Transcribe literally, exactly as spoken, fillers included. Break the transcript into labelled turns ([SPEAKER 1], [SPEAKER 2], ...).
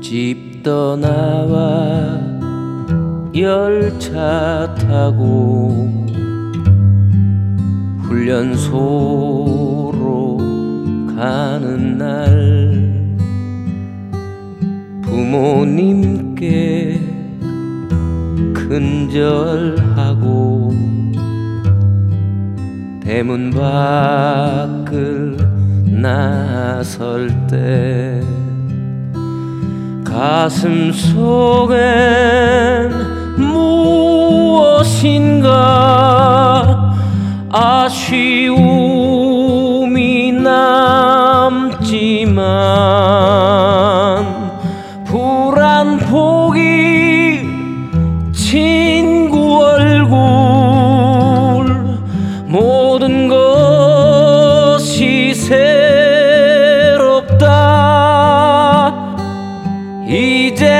[SPEAKER 1] 집 떠나와 열차 타고 훈련소로 가는 날 부모님께 큰절하고 대문 밖을 나설 때 가슴 속엔 무엇인가 아쉬운